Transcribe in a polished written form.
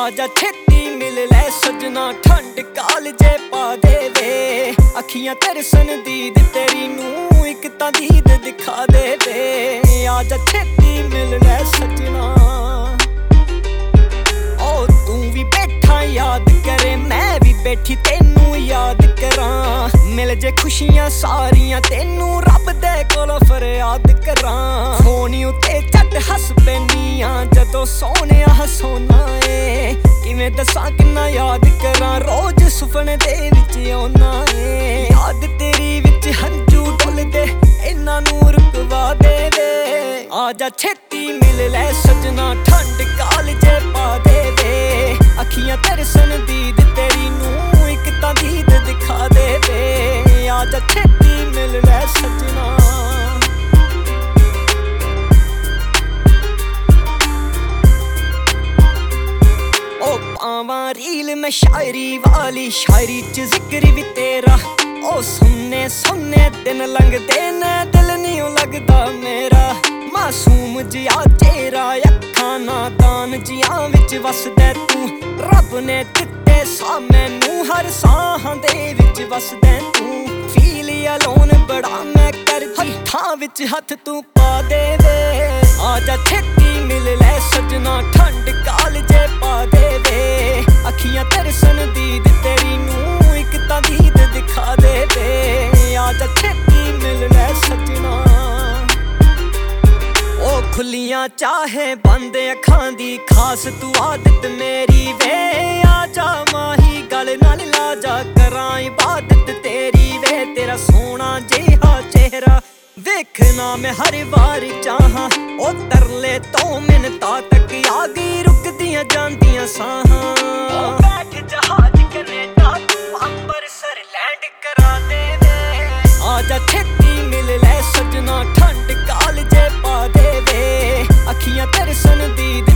आजा छेती मिल ले सजना ठंड कालजे पा दे वे अखियां तरसन दीद तेरी नू एक तां दीद दिखा दे वे आजा छेती मिल ले सजना ओ तू भी बैठा याद करे मैं भी बैठी तेनू याद करां मिल जे खुशियां सारियां तेनू रब दे कोलों फरियाद करां फोन उत्ते झट हस पैनी आ जदों सोहणिया हसोना ए किवें दसां किन्ना याद करां रोज सुपने दे विच आउणा ए याद तेरी विच हंझू डुलदे इन्ना नू रुकवा दे वे आजा छेती मिल ले सजना ठंड कालजे पा दे वे अखियां तरसन दीद तेरी नू एक तां दीद दिखा दे वे आजा छेती मिल ले सजना पावां रील मैं शायरी वाली शायरी च जिक्र भी तेरा ओ सुनने सुनने दिन लंघदे ने दिल नहीं लगदा मेरा मासूम जिया तेरा अखां नादान जियां विच वसदे तू रब ने दित्ते सा मैनू हर साहां दे विच वसदे तू फील अलोन बड़ा मैं कर हत्थां विच हथ तू पा दे वे आजा छेती मिल ले सजना ठंड कालजे पा दे वे अखियां तरसन दीद तेरी नू एक तां दीद दिखा दे वे आजा छेती मिल ले सजना ओ खुलियां चाहे बंद अखां दी खास तू आदत मेरी वे आजा माही गल नाल लाजा करां इबादत तेरी वे तेरा सोहना जिहा चेहरा देखना मैं हर बार चाहां ओ तरले तो मिन्नतां तक आ गई रुकदियां जांदियां साहां बैठ जहाज कनेडा तू अंबरसर लैंड करा दे वे आजा छेती मिल ले सजना ठंड कालजे पा दे वे अखियां तरसन दीद